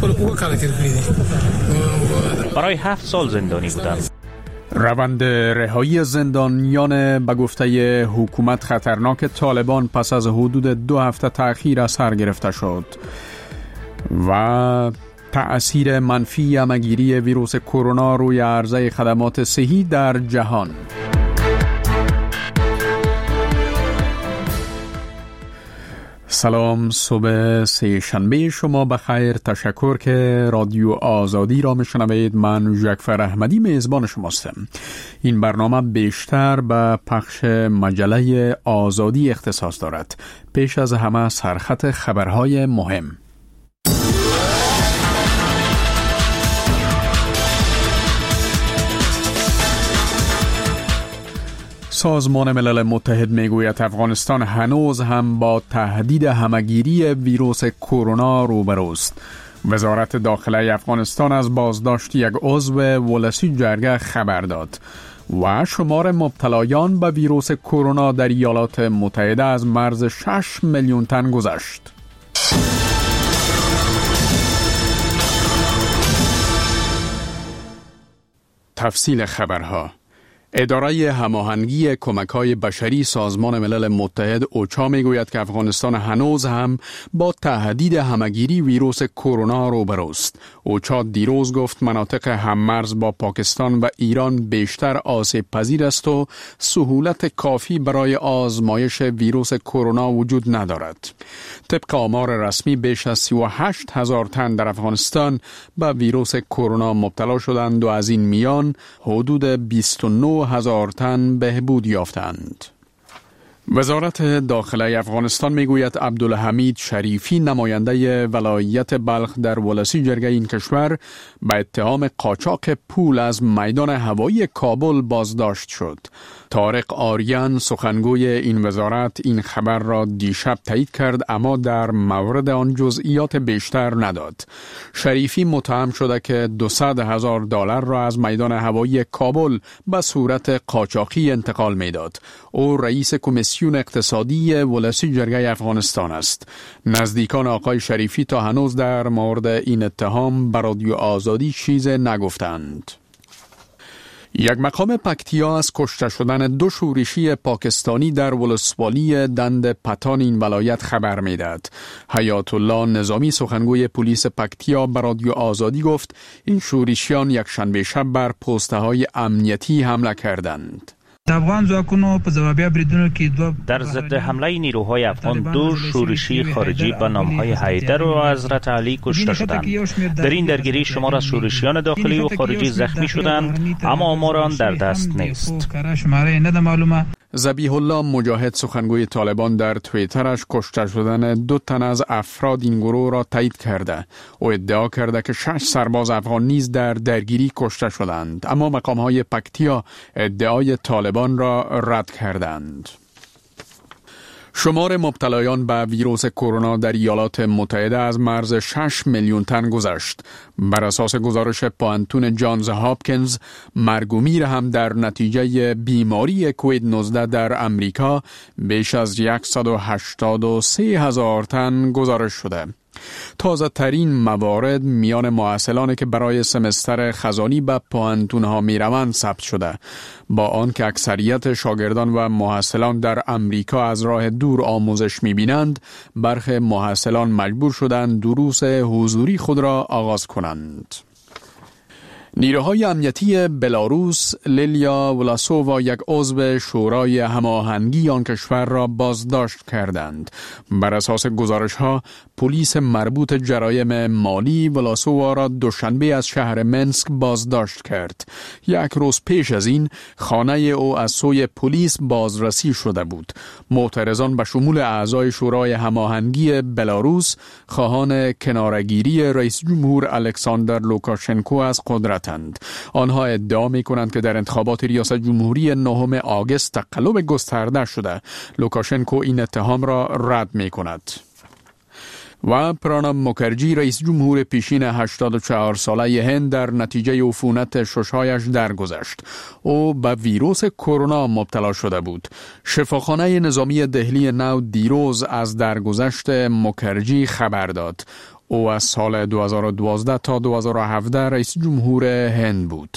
برای 7 سال زندانی بودم. روند رهایی زندانیان به گفته حکومت خطرناک طالبان پس از حدود 2 هفته تأخیر از سر گرفته شد و تأثیر منفی همه‌گیری ویروس کرونا روی عرضه خدمات صحی در جهان. سلام، صبح سه شنبه شما بخیر. تشکر که رادیو آزادی را میشنوید. من جعفر احمدی میزبان شماستم. این برنامه بیشتر به پخش مجله آزادی اختصاص دارد. پیش از همه سرخط خبرهای مهم. سازمان ملل متحد میگوید افغانستان هنوز هم با تهدید همه‌گیری ویروس کرونا روبروست. وزارت داخله افغانستان از بازداشت یک عضو ولسی جرگه خبر داد و شمار مبتلایان به ویروس کرونا در ایالات متحده از مرز 6 میلیون تن گذشت. تفصیل خبرها. اداره هماهنگی کمک‌های بشری سازمان ملل متحد اوچا میگوید که افغانستان هنوز هم با تهدید همه‌گیری ویروس کرونا روبروست. اوچا دیروز گفت مناطق هممرز با پاکستان و ایران بیشتر آسیب پذیر است و سهولت کافی برای آزمایش ویروس کرونا وجود ندارد. طبق آمار رسمی بیش از 38,000 تن در افغانستان به ویروس کرونا مبتلا شدند و از این میان حدود 29,000 تن بهبود یافتند. وزارت داخله افغانستان میگوید عبدالحمید شریفی نماینده ولایت بلخ در ولسی جرگه این کشور به اتهام قاچاق پول از میدان هوایی کابل بازداشت شد. طارق آریان سخنگوی این وزارت این خبر را دیشب تایید کرد اما در مورد آن جزئیات بیشتر نداد. شریفی متهم شده که $200,000 را از میدان هوایی کابل به صورت قاچاقی انتقال میداد. او رئیس کمیسیون اقتصادی ولسی جرگه افغانستان است. نزدیکان آقای شریفی تا هنوز در مورد این اتهام به رادیو آزادی چیز نگفتند. یک مقام پکتیا از کشته شدن 2 شورشی پاکستانی در ولسوالی دند پتان این ولایت خبر میدهد. حیات الله نظامی سخنگوی پلیس پکتیا به رادیو آزادی گفت این شورشیان یک شنبه شب بر پست‌های امنیتی حمله کردند. در ضد حمله نیروهای افغان 2 شورشی خارجی به نامهای حیدر و حضرت علی کشته شدند. در این درگیری شمار از شورشیان داخلی و خارجی زخمی شدند اما آمار آن در دست نیست. ذبیح الله مجاهد سخنگوی طالبان در توییترش کشته شدن 2 تن از افراد این گروه را تایید کرده. او ادعا کرده که 6 سرباز افغان نیز در درگیری کشته شدند اما مقام‌های پکتیا ادعای طالبان را رد کردند. شمار مبتلایان به ویروس کرونا در ایالات متحده از مرز 6 میلیون تن گذشت. بر اساس گزارش پانتون جانز هاپکینز، مرگ و میر هم در نتیجه بیماری کووید 19 در امریکا بیش از 183,000 تن گزارش شده. تازه ترین موارد میان مؤهلانی که برای سمستر خزانی به پانتونها می روند ثبت شده. با آنکه اکثریت شاگردان و مؤهلان در امریکا از راه دور آموزش می بینند، برخی مؤهلان مجبور شدند دروس حضوری خود را آغاز کنند. نیروهای امنیتی بلاروس لیلیا ولاسووا یک عضو شورای هماهنگی آن کشور را بازداشت کردند. بر اساس گزارش‌ها پلیس مربوط جرایم مالی ولاسووا را دوشنبه از شهر منسک بازداشت کرد. یک روز پیش از این خانه او از سوی پلیس بازرسی شده بود. معترضان به شمول اعضای شورای هماهنگی بلاروس خواهان کنارگیری رئیس جمهور الکساندر لوکاشنکو از قدرت آنها ادعا می کنند که در انتخابات ریاست جمهوری 9 آگوست تقلب گسترده شده. لوکاشنکو این اتهام را رد می کند. و پراناب مکرجی رئیس جمهور پیشین 84 ساله هند در نتیجه عفونت ششهایش درگذشت. او به ویروس کرونا مبتلا شده بود. شفاخانه نظامی دهلی نو دیروز از درگذشت مکرجی خبر داد. او از سال 2012 تا 2017 رئیس جمهور هند بود.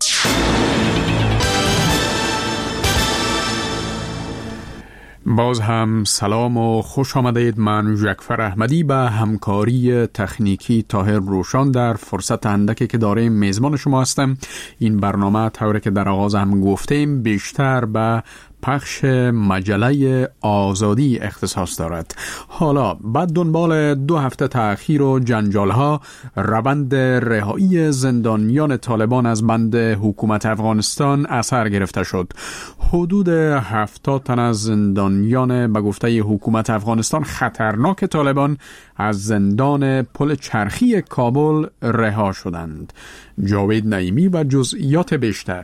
باز هم سلام و خوش آمدید. من جعفر احمدی به همکاری تکنیکی طاهر روشان در فرصت اندکی که داریم میزبان شما هستم. این برنامه طوری که در آغاز هم گفتیم بیشتر به پخش مجله آزادی اختصاص دارد. حالا بعد دنبال 2 هفته تأخیر و جنجال‌ها، روند رهایی زندانیان طالبان از بند حکومت افغانستان اثر گرفته شد. حدود 70 تن از زندانیان به گفته حکومت افغانستان خطرناک طالبان از زندان پل چرخی کابل رها شدند. جاوید نعیمی و جزئیات بیشتر.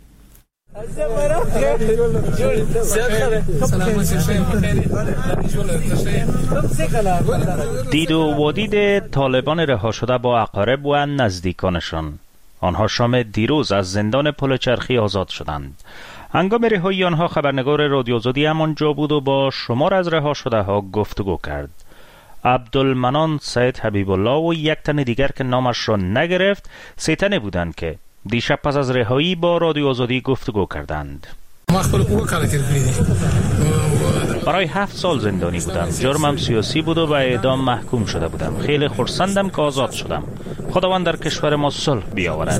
دید و وادید طالبان رها شده با اقارب و نزدیکانشان. آنها شام دیروز از زندان پل چرخی آزاد شدند. هنگام رهایی آنها خبرنگار رادیو آزادی همانجا بود و با شمار از رها شده ها گفتگو کرد. عبدالمنان سید حبیب الله و یک تن دیگر که نامش را نگرفت 3 تنه بودند که دیشب پس از رهایی با رادیو آزادی گفتگو کردند. برای 7 سال زندانی بودم. جرمم سیاسی بود و به اعدام محکوم شده بودم. خیلی خرسندم که آزاد شدم. خداوند در کشور ما صلح بیاورد.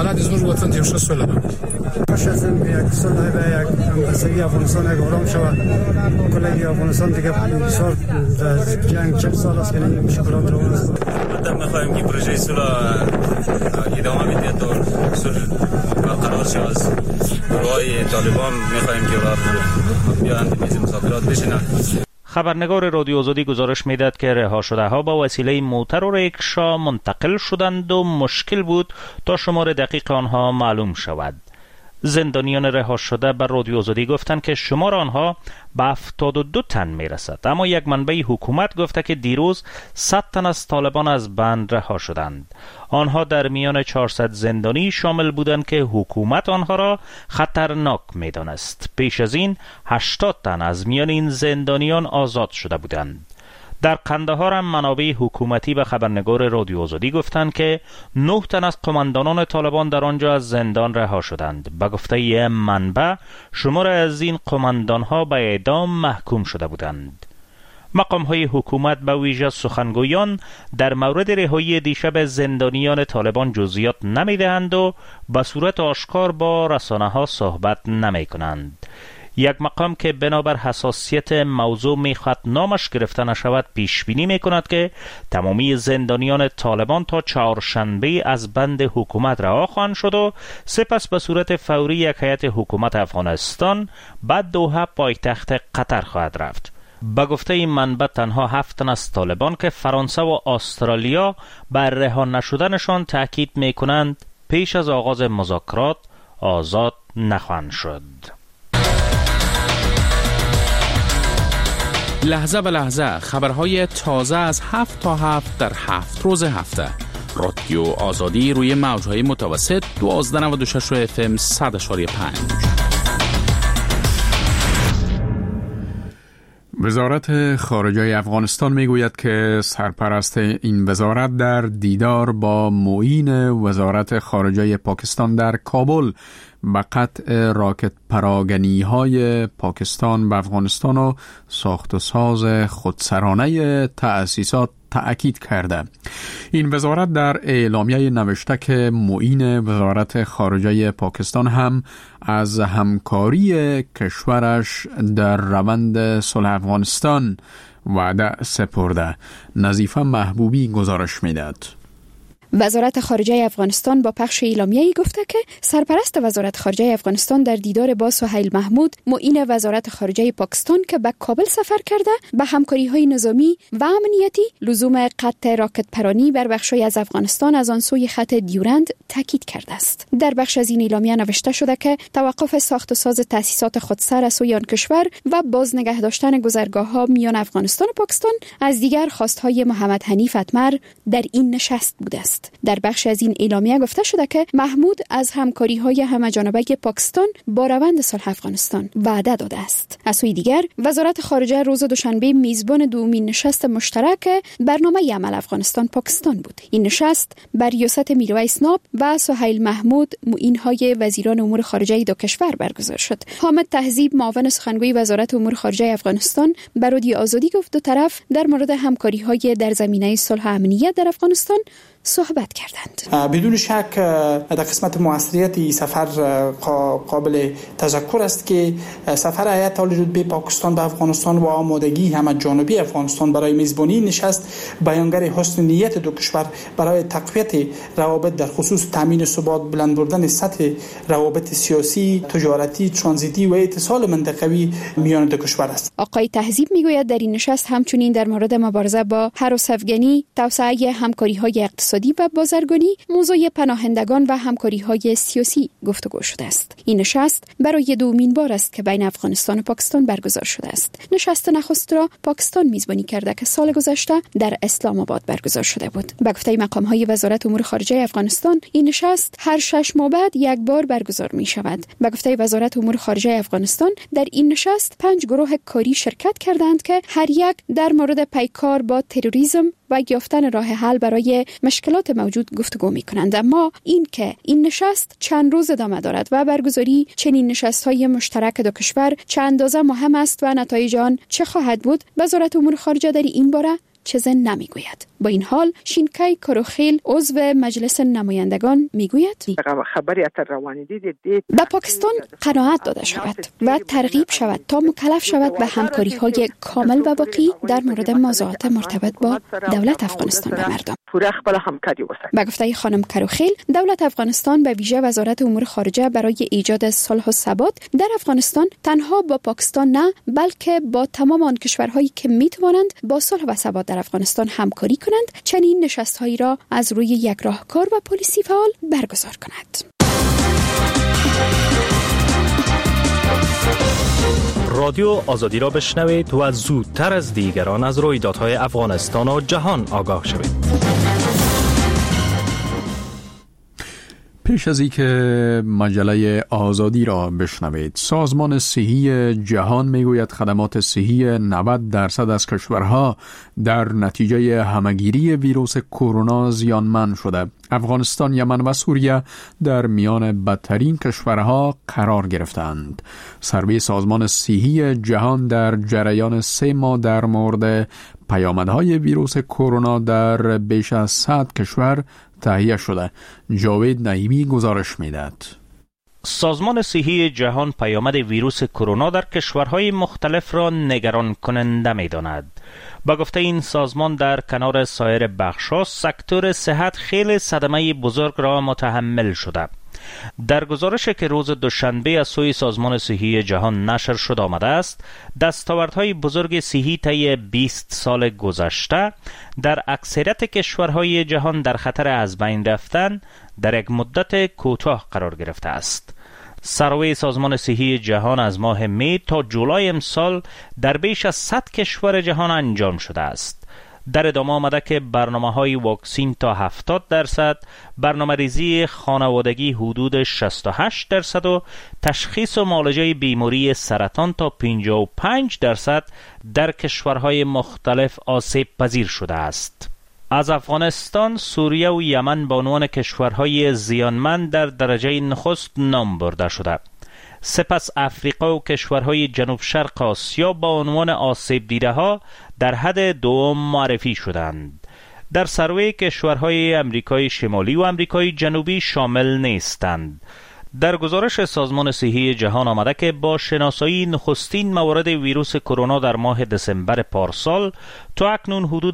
باشه از یک صلح به یک همبستگی افغانستان یک آرام شود. کلی افغانستان دیگه بسیار جنگ 40 سال است که مشکلات روان است. ما می‌خوایم که پروژه صلح ادامه بده تا صلح برقرار شود. از گروهای طالبان می‌خوایم که بیان میز مذاکرات بشینند. خبرنگار رادیو آزادی گزارش میداد که رها شده ها با وسیله موتر و ریکشا منتقل شدند و مشکل بود تا شمار دقیق آنها معلوم شود. زندانیان رها شده بر رادیو آزادی گفتند که شمار آنها به 72 تن میرسد، اما یک منبع حکومت گفته که دیروز 100 تن از طالبان از بند رها شدند. آنها در میان 400 زندانی شامل بودند که حکومت آنها را خطرناک میدانست. پیش از این 80 تن از میان این زندانیان آزاد شده بودند. در قندهار هم منابع حکومتی به خبرنگار رادیو آزادی گفتند که 9 تن از قماندانان طالبان در آنجا از زندان رها شدند. به گفته منبع شمار از این قماندانها به اعدام محکوم شده بودند. مقام‌های حکومت به ویژه سخنگویان در مورد رهایی دیشب زندانیان طالبان جزئیات نمی‌دهند و به صورت آشکار با رسانه‌ها صحبت نمی‌کنند. یک مقام که بنابر حساسیت موضوع میخواد نامش گرفته نشود پیش بینی میکند که تمامی زندانیان طالبان تا چهارشنبه از بند حکومت رها خواهند شد و سپس به صورت فوری یک هیئت حکومت افغانستان به دوحه پایتخت قطر خواهد رفت. به گفته این منبع تنها 7 تن از طالبان که فرانسه و استرالیا بر رها نشدنشان تاکید میکنند پیش از آغاز مذاکرات آزاد نخواهند شد. لحظه به لحظه خبرهای تازه از 7 تا 7 در 7 روز هفته. رادیو آزادی روی موجهای متوسط 1296 FM 100.5. وزارت خارجه افغانستان میگوید که سرپرست این وزارت در دیدار با معین وزارت خارجه پاکستان در کابل به قطع راکت پراگنی‌های پاکستان به افغانستان و ساخت و ساز خودسرانه تأسیسات تأکید کرده. این وزارت در اعلامیه نوشته که معین وزارت خارجه پاکستان هم از همکاری کشورش در روند صلح افغانستان وعده سپرده. نظیفه محبوبی گزارش میداد. وزارت خارجه افغانستان با پخش اعلامیه‌ای گفته که سرپرست وزارت خارجه افغانستان در دیدار با سهیل محمود معین وزارت خارجه پاکستان که به کابل سفر کرده به همکاری‌های نظامی و امنیتی لزوم قطع راکت پرانی بر بخش‌های از افغانستان از آن سوی خط دیورند تاکید کرده است. در بخش از این اعلامیه نوشته شده که توقف ساخت و ساز تأسیسات خودسر از سوی آن کشور و باز نگه داشتن گذرگاه‌ها میان افغانستان و پاکستان از دیگر خواست‌های محمد حنیف اتمر در این نشست بوده است. است. در بخش از این اعلامیه گفته شده که محمود از همکاری‌های همه‌جانبه پاکستان با روند صلح افغانستان وعده داده است. از سوی دیگر وزارت خارجه روز دوشنبه میزبان دومین نشست مشترک برنامه عمل افغانستان پاکستان بود. این نشست بر ریاست میرویس ناب و سهیل محمود معین‌های وزیران امور خارجه دو کشور برگزار شد. حامد تهذیب معاون سخنگوی وزارت امور خارجه افغانستان بر رادیو آزادی گفت دو طرف در مورد همکاری‌های در زمینه صلح و امنیت در افغانستان صحبت کردند. بدون شک در قسمت موثریت سفر قابل تذکر است که سفر هیئت عالی رتبه پاکستان به افغانستان و آمادگی همه‌جانبه افغانستان برای میزبانی نشست بیانگر حسن نیت دو کشور برای تقویت روابط در خصوص تامین ثبات، بلند بردن سطح روابط سیاسی، تجارتی، ترانزیتی و اتصال منطقوی میان دو کشور است. آقای تهذیب میگوید در این نشست همچنین در مورد مبارزه با هراس افغانی، توسعه همکاری‌های اقتصادی و بازرگانی، موضوع پناهندگان و همکاری‌های سیاسی گفتگو شده است. این نشست برای دومین بار است که بین افغانستان و پاکستان برگزار شده است. نشست نخست را پاکستان میزبانی کرده که سال گذشته در اسلام آباد برگزار شده بود. به گفته مقام‌های وزارت امور خارجه افغانستان، این نشست هر 6 ماه بعد یک بار برگزار می‌شود. به گفته وزارت امور خارجه افغانستان، در این نشست 5 گروه کاری شرکت کردند که هر یک در مورد پیکار با تروریسم و یافتن راه حل برای مشکلات موجود گفتگو می‌کنند. اما این که این نشست چند روز ادامه دارد و برگزاری چنین نشست‌های مشترک دو کشور چه اندازه مهم است و نتایج آن چه خواهد بود، وزارت امور خارجه در این باره چیزی نمیگوید. با این حال شینکای کروخیل عضو مجلس نمایندگان میگوید به پاکستان قناعت داده شود و ترغیب شود تا مکلف شود به همکاری‌های کامل و واقعی در مورد موضوعات مرتبط با دولت افغانستان به مردم. به گفته خانم کروخیل، دولت افغانستان به ویژه وزارت امور خارجه برای ایجاد صلح و ثبات در افغانستان تنها با پاکستان نه، بلکه با تمام آن کشورهایی که میتوانند با صلح و ثبات در افغانستان همکاری کنند چنین نشست‌هایی را از روی یک راهکار و پلیسی فعال برگزار کند. رادیو آزادی را بشنوید و زودتر از دیگران از رویدادهای افغانستان و جهان آگاه شوید. پیش از اینکه مجله آزادی را بشنوید، سازمان صحی جهان میگوید خدمات صحی 90% از کشورها در نتیجه همگیری ویروس کرونا زیانمند شده. افغانستان، یمن و سوریه در میان بدترین کشورها قرار گرفتند. سروی سازمان صحی جهان در جریان 3 ماه در مورد پیامدهای ویروس کرونا در بیش از 100 کشور تهیه شده. جاوید نعیمی گزارش میدهد. سازمان صحی جهان پیامد ویروس کرونا در کشورهای مختلف را نگران کننده می‌داند. با گفته این سازمان، در کنار سایر بخش‌ها سکتور صحت خیلی صدمه بزرگ را متحمل شده. در گزارشی که روز دوشنبه از سوی سازمان صحی جهان نشر شده آمده است، دستاوردهای بزرگ صحی طی 20 سال گذشته در اکثریت کشورهای جهان در خطر از بین رفتن در یک مدت کوتاه قرار گرفته است. سروی سازمان صحی جهان از ماه می تا جولای امسال در بیش از 100 کشور جهان انجام شده است. در ادامه آمده که برنامه‌های واکسین تا 70%، برنامه‌ریزی خانوادگی حدود 68% و تشخیص و معالجه بیماری سرطان تا 55% در کشورهای مختلف آسیب پذیر شده است. از افغانستان، سوریه و یمن به عنوان کشورهای زیانمند در درجه نخست نام برده شده. سپس افریقا و کشورهای جنوب شرق آسیا با عنوان آسیب دیده ها در حد دوم معرفی شدند. در سروی کشورهای امریکای شمالی و امریکای جنوبی شامل نیستند. در گزارش سازمان صحی جهان آمده که با شناسایی نخستین موارد ویروس کرونا در ماه دسامبر پارسال تا اکنون حدود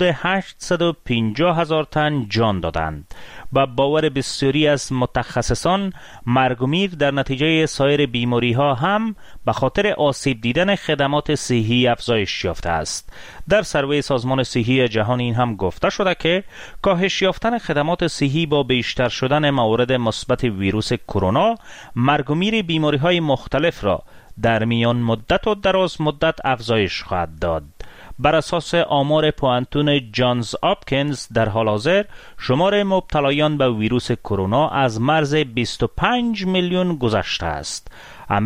850,000 تن جان دادند. و باور بسیاری از متخصصان، مرگ و میر در نتیجه سایر بیماری ها هم به خاطر آسیب دیدن خدمات صحی افزایش یافته است. در سروی سازمان صحی جهان این هم گفته شده که کاهش یافتن خدمات صحی با بیشتر شدن موارد مثبت ویروس کرونا، مرگ و میر بیماری های مختلف را در میان مدت و دراز مدت افزایش خواهد داد. بر اساس آمار پوانتون جانز آپکینز در حال حاضر شمار مبتلایان به ویروس کرونا از مرز 25 میلیون گذشته است.